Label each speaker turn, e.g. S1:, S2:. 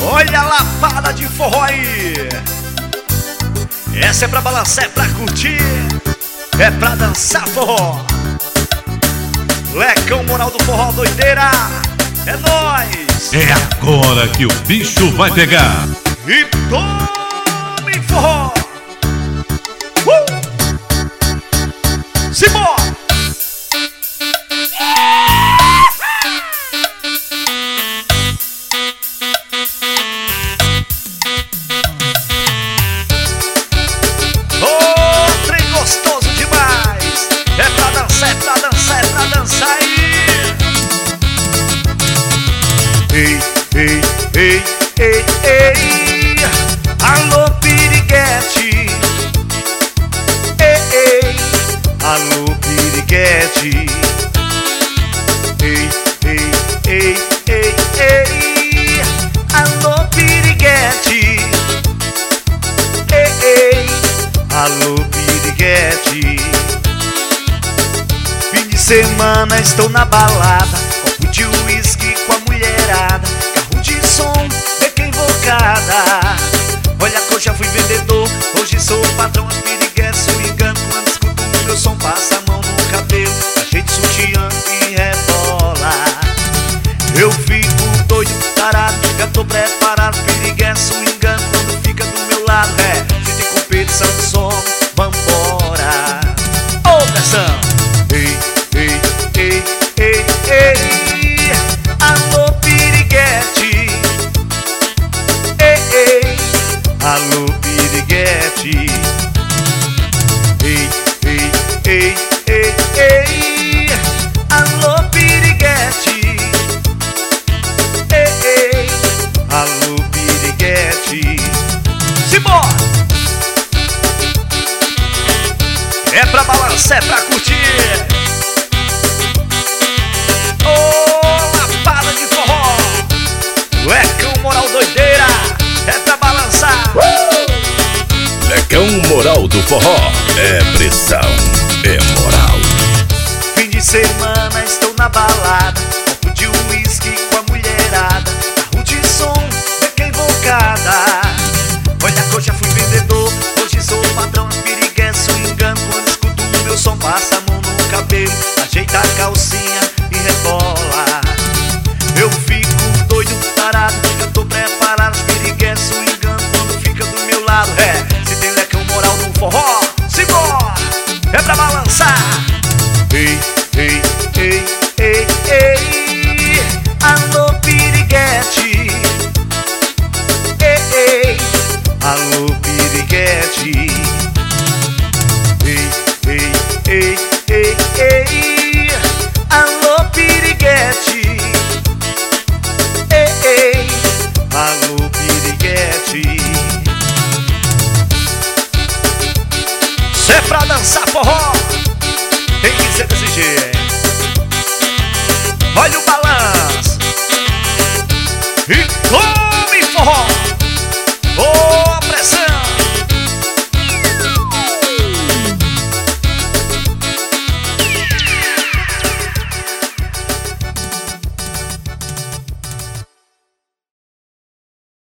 S1: Olha a lapada de forró aí. Essa é pra balançar, é pra curtir, é pra dançar forró. Lecão Moral do Forró, doideira. É nóis.
S2: É agora que o bicho vai pegar.
S1: E tome forró. Simbora. Ei, ei, ei, ei, ei, alô piriguete. Ei, ei, alô piriguete. Ei, ei, ei, ei, ei, alô piriguete. Ei, ei, alô piriguete. Fim de semana estou na balada, copo de uísque com a mulherada, carro de som, beca invocada. Olha que eu já fui vendedor, hoje sou o patrão. As piriguetes swingando quando escuto o meu som. Passa a mão no cabelo, ajeita o sutiã e rebola. Eu fico doido, tarado, já tô preparado. Piriguetes swingando quando fica do meu lado. Se tem competição de som, vambora. Ô, pressão! Ei, ei, ei, ei, ei, alô piriguete. Ei, ei, alô piriguete. Ei, ei, ei, ei, ei, alô piriguete. Ei, ei, alô piriguete. Simbora! É pra balançar, é pra curtir. Lapada de forró, Lecão Moral doideira, é pra balançar.
S2: Lecão Moral do Forró, é pressão, é moral.
S1: Fim de semana estou na balada, copo de uísque com a mulherada, carro de som, beca invocada. Olha que eu já fui vendedor, hoje sou o patrão. As piriguetes swingando quando escuto o meu som. Passa a mão no cabelo, ajeita a calcinha e rebola. Eu fico doido, parado, já tô preparado. As piriguetes swingando quando fica do meu lado. Se tem Lecão Moral no forró, simbora! É pra balançar. Ei, ei, ei, ei, ei, alô piriguete. Ei, ei, alô piriguete. Ei, ei, ei, ei, ei, alô piriguete. Ei, ei, alô piriguete. Cê é pra dançar forró, tem que ser desse jeito. Olha o balão.